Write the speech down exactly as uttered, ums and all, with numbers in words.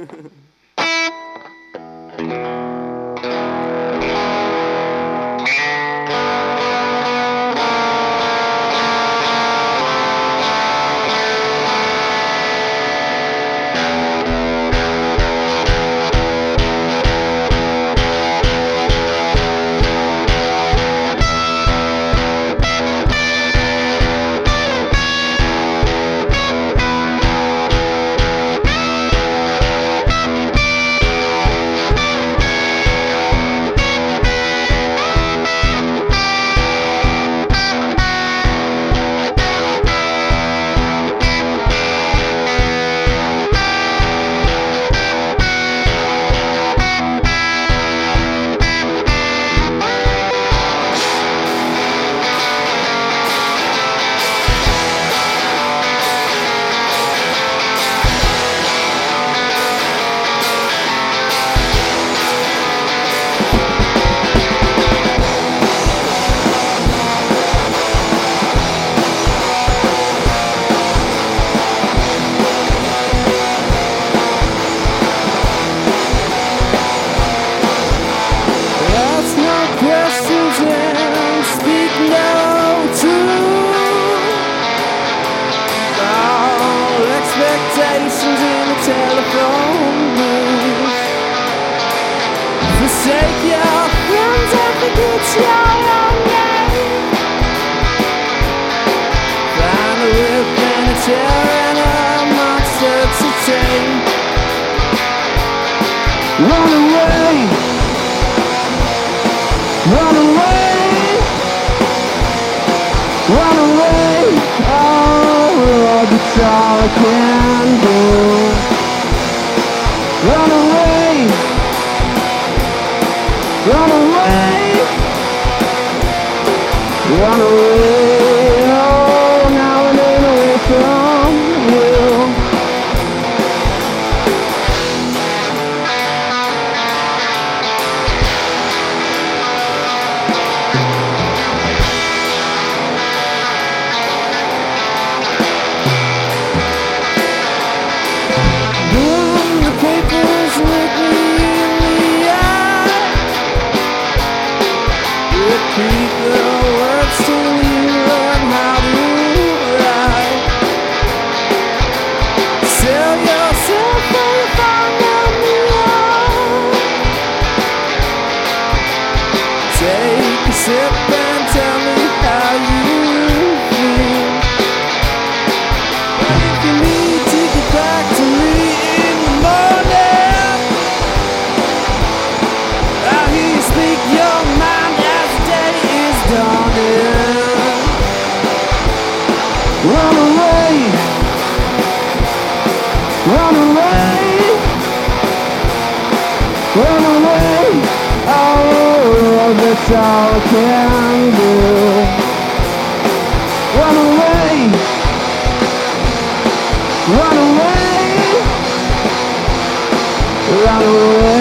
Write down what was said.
Forsake your friends and forget your own name. Find a whip and a chair and a monster to tame. Run away, run away, run away. Oh Lord, that's all I can do. Run away. Run away, run away, oh, now and then away from you. Boom, the papers look me in the eye. Repeat the words till you learn how to write. Sell yourself for a find out million. Take a sip and tell me how you feel. If you need to get back to me in the morning, I'll hear you speak your mind as the day is dawning. Run away, run away, run away. Oh, that's all I can do. Run away, run away, run away.